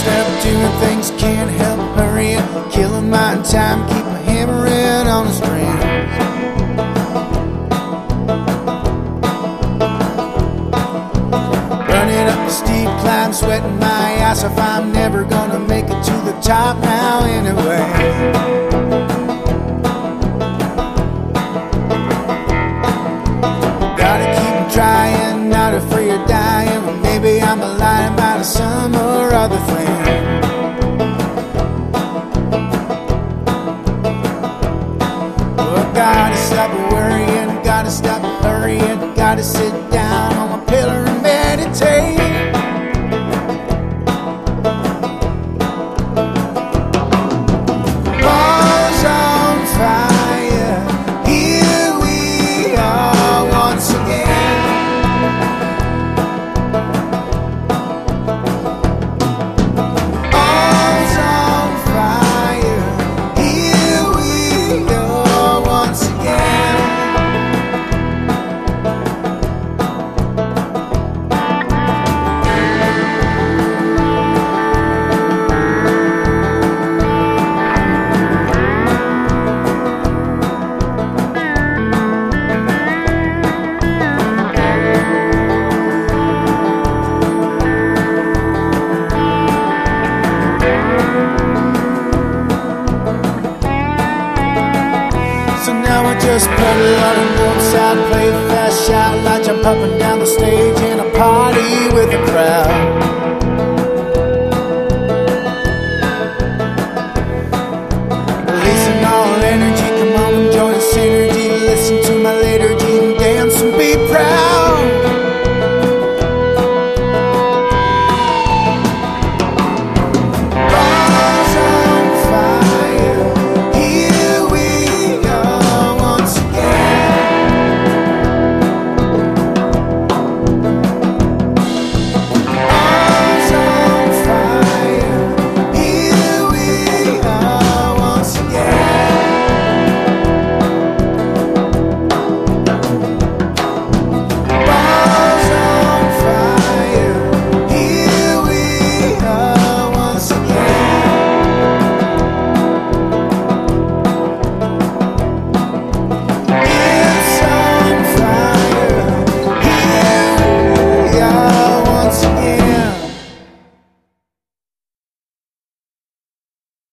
step, doing things can't help hurrying, killing my time, keep hammering on the strings. Running up a steep climb, sweating my ass off, I'm never gonna make it to the top now anyway. Gotta keep trying, not afraid of dying. Or maybe I'm lying about some or other thing. Well, gotta stop worrying, gotta stop hurrying, gotta sit down on my pillar and meditate. Balls on fire, here we are once again. Balls on fire, here we are once again. So now I just pedal out and go outside, play fast, shout, I jump up and down the stage in a party with a crowd.